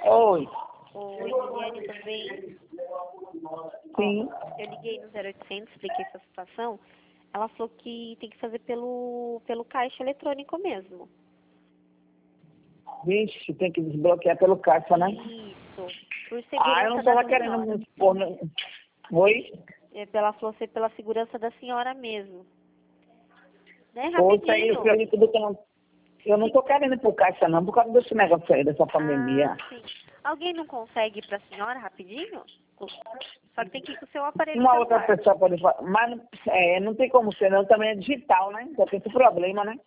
Oi. Oi, Liliane também. Sim. Eu liguei no 0800, expliquei essa situação. Ela falou que tem que fazer pelo caixa eletrônico mesmo. Vixe, tem que desbloquear pelo caixa, né? Isso. Por segurança Eu não da estava querendo senhora. me expor, né? Oi? Ela falou ser pela segurança da senhora mesmo. Né? Ouça aí, Rapidinho. eu não tô querendo ir pro caixa, não, por causa desse negócio aí, dessa pandemia. Sim. Alguém não consegue ir pra senhora rapidinho? Só que tem que ir com o seu aparelho Uma outra celular. pessoa pode falar, mas não tem como ser, não, também é digital, né? Já tem esse problema, né?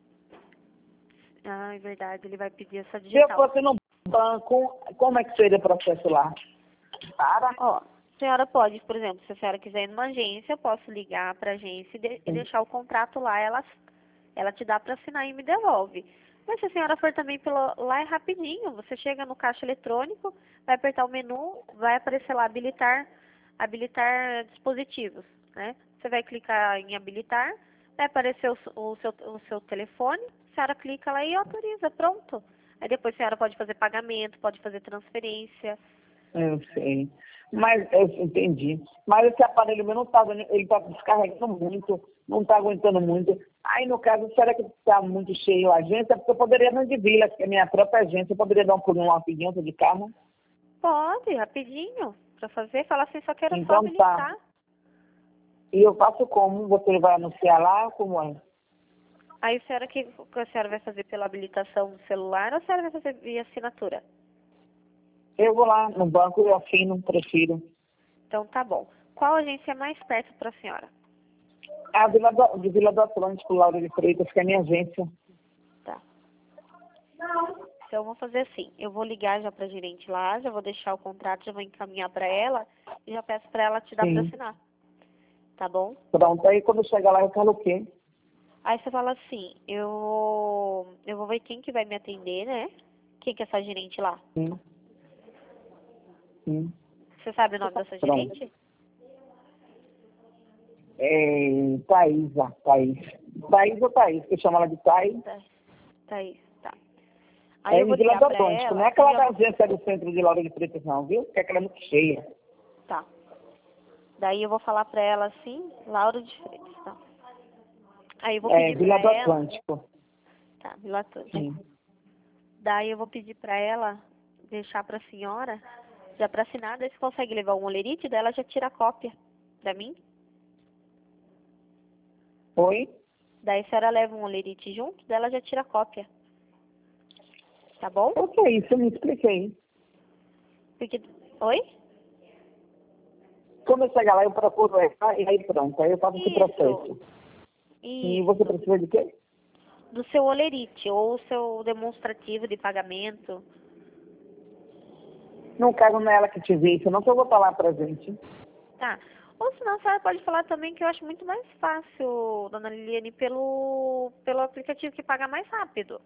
É verdade, ele vai pedir essa Se eu digital. fosse no banco, como é que seria o processo lá? Ó, a senhora pode, por exemplo, se a senhora quiser ir numa agência, eu posso ligar para a agência e deixar o contrato lá, ela te dá para assinar e me devolve. Mas se a senhora for também lá é rapidinho, você chega no caixa eletrônico, vai apertar o menu, vai aparecer lá habilitar dispositivos, né? Você vai clicar em habilitar, vai aparecer o seu telefone, a senhora clica lá e autoriza, pronto. Aí depois a senhora pode fazer pagamento, pode fazer transferência. Eu sei. Mas eu entendi. Mas esse aparelho meu não está, ele está descarregando muito, não está aguentando muito. Aí, no caso, será que está muito cheio a agência? Porque eu poderia não de vila, que é a minha própria agência, eu poderia dar um pulinho rapidinho de carro. Pode, rapidinho, para fazer. Falar assim, só quero só Então habilitar. tá. E eu faço como? Você vai anunciar lá? Como é? Aí a senhora vai fazer pela habilitação do celular ou a senhora vai fazer via assinatura? Eu vou lá no banco e assino, prefiro. Então tá bom. Qual agência é mais perto para a senhora? A de Vila do Atlântico, Laura de Freitas, que é a minha agência. Tá. Então eu vou fazer assim, eu vou ligar já pra gerente lá, já vou deixar o contrato, já vou encaminhar para ela e já peço para ela te dar para Sim. assinar. Tá bom? Pronto, aí quando chegar lá eu falo o quê? Aí você fala assim, eu vou ver quem que vai me atender, né? Quem que é essa gerente lá? Sim. Sim. Você sabe o nome dessa Pronto. gerente? Thaísa, Thaís. Thaís ou Thaís, que eu chamo ela de Thaís. Thaís, tá. Aí É eu vou em Vila ligar do pra Atlântico, ela não é aquela e já da vou... agência do centro de Laura de Freitas, não, viu? Porque aquela é muito cheia. Tá. Daí eu vou falar pra ela assim, Laura de Freitas, tá. Aí eu vou pedir Vila pra do ela... Atlântico. Tá, Vila Atlântico. Sim. Daí eu vou pedir pra ela deixar pra senhora, já pra assinar, daí você consegue levar um olerite, daí ela já tira a cópia pra mim. Oi? Daí a senhora leva um olerite junto, daí ela já tira a cópia. Tá bom? O que é isso? Eu me expliquei. Porque... Oi? Quando eu chegar lá, eu procuro ela e aí pronto. Aí eu faço esse processo. E você Isso. precisa de quê? Do seu olerite ou o seu demonstrativo de pagamento. Não caso nela que te vi, senão que eu vou estar lá presente. Tá. Ou senão a senhora pode falar também que eu acho muito mais fácil, dona Liliane, pelo aplicativo que paga mais rápido.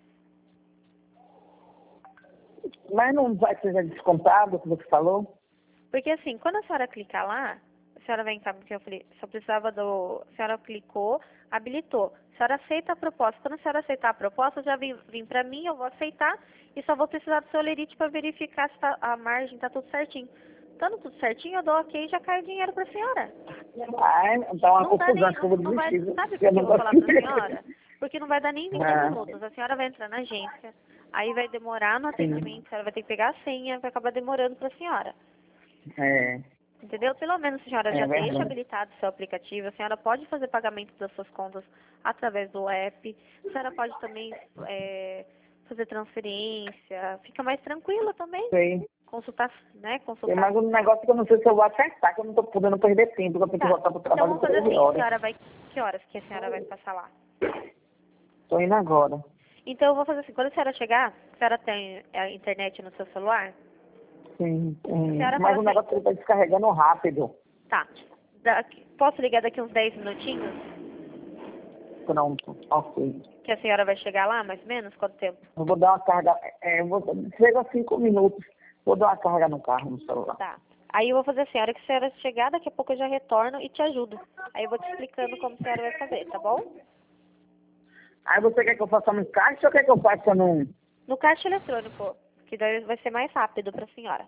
Mas não vai ser descontado o que você falou? Porque assim, quando a senhora clicar lá, a senhora vai encaminhar, porque eu falei, só precisava a senhora clicou, habilitou. A senhora aceita a proposta. Quando a senhora aceitar a proposta, já vem pra mim, eu vou aceitar e só vou precisar do seu olerite para verificar se a margem tá tudo certinho. Estando tudo certinho, eu dou ok e já cai o dinheiro pra senhora. Então é uma Não dá nem, confusão, acho que eu vou não vai, desistir. sabe Porque eu por que não eu vou falar pra gosto. senhora? Porque não vai dar nem 20 minutos. A senhora vai entrar na agência, aí vai demorar no Sim. atendimento, a senhora vai ter que pegar a senha, vai acabar demorando pra senhora. É, Entendeu? Pelo menos a senhora já deixa verdade. habilitado o seu aplicativo, a senhora pode fazer pagamento das suas contas através do app, a senhora pode também fazer transferência, fica mais tranquila também. Sei. Consultar, né? Tem Consultar. mais um negócio que eu não sei se eu vou acertar, que eu não estou podendo perder tempo, que eu tenho que Tá. voltar para o Então trabalho vamos em fazer 13 assim, a horas. senhora vai. Que horas que a senhora vai passar lá? Estou indo agora. Então eu vou fazer assim, quando a senhora chegar, a senhora tem a internet no seu celular? Sim, A sim. senhora Mas fala o assim, negócio que ele está descarregando rápido. tá. Posso ligar daqui uns 10 minutinhos? Pronto, ok. Que a senhora vai chegar lá, mais ou menos? Quanto tempo? Eu vou dar uma carga, chega a 5 minutos, vou dar uma carga no carro, no celular. Tá. Aí eu vou fazer assim, a hora que a senhora chegar, daqui a pouco eu já retorno e te ajudo. Aí eu vou te explicando como a senhora vai fazer, tá bom? Aí você quer que eu faça no caixa ou quer que eu faça no... No caixa eletrônico, que daí vai ser mais rápido para a senhora.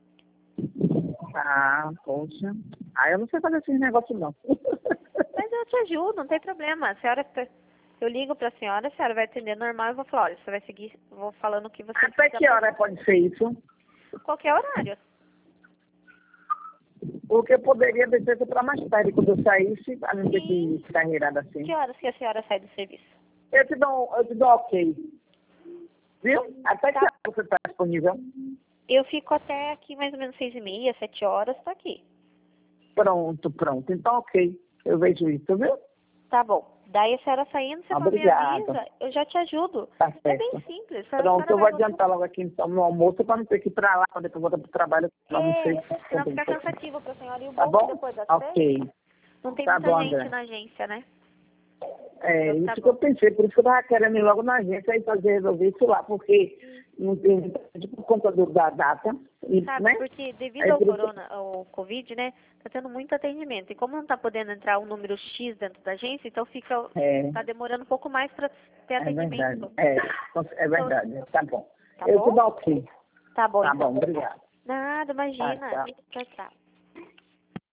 Ah, poxa. Ah, eu não sei fazer esses negócios, não. Mas eu te ajudo, não tem problema. A senhora, eu ligo para a senhora vai atender normal e vou falar, olha, você vai seguir, vou falando o que você Até que hora pode ser isso? Qualquer horário. Porque eu poderia deixar isso para mais tarde, quando eu saísse, para não ter que ficar enreirada assim. Que horas que a senhora sai do serviço? Eu te dou ok. Viu? Até que hora você está disponível? Eu fico até aqui mais ou menos 6h30, 7 horas, tô aqui. Pronto. Então, ok. Eu vejo isso, viu? Tá bom. Daí a senhora saindo, você me avisa, eu já te ajudo. Tá certo. É bem simples. Pronto, eu vou adiantar logo aqui então, no almoço para não ter que ir para lá, quando eu voltar para o trabalho. Não sei. Não fica cansativo pra senhora. E o Tá bom bom? depois das Ok. 6, não tem Tá muita bom, gente André. na agência, né? É, Então, tá isso que bom. eu pensei, por isso que eu estava querendo ir logo na agência e resolver isso lá, porque não tem muita gente por conta da data. E, Sabe, né? porque devido Aí, ao por isso- corona, ao Covid, né, tá tendo muito atendimento. E como não tá podendo entrar um número X dentro da agência, então tá demorando um pouco mais pra ter É verdade. atendimento. É verdade. Tá bom. Tá Eu bom? te dou ok. Tá bom, Tá então. bom, obrigado. Nada, imagina. Tá, Tchau, tchau.